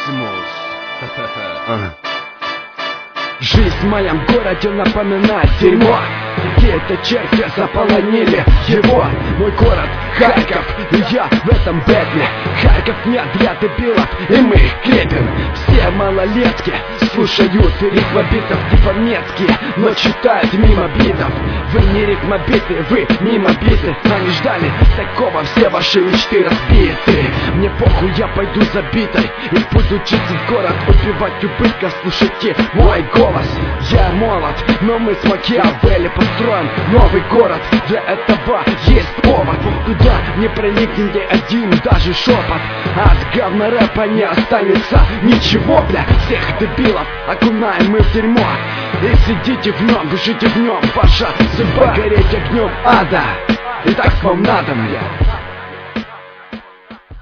Максимус. Жизнь в моем городе напоминает дерьмо. Какие-то черти заполонили его. Мой город Харьков, и я в этом бэтле. Харьков нет для дебилов, и мы их крепим. Все малолетки слушают рифмобитов типа меткие, но читают мимо битов. Вы не рифмобиты, вы мимо биты. Они ждали такого, все ваши мечты разбиты. Мне похуй, я пойду забитой и буду жить в город, убивать убытков. Слушайте мой голос. Я молод, но мы с Макиавелли построим новый город. Для этого есть повод. Туда не проникнет ни один даже шепот. От говна рэпа не останется ничего, бля. Всех дебилов окунаем мы в дерьмо. И сидите в нем, дышите в нем. Ваша судьба гореть огнем ада. И так вам надо, бля.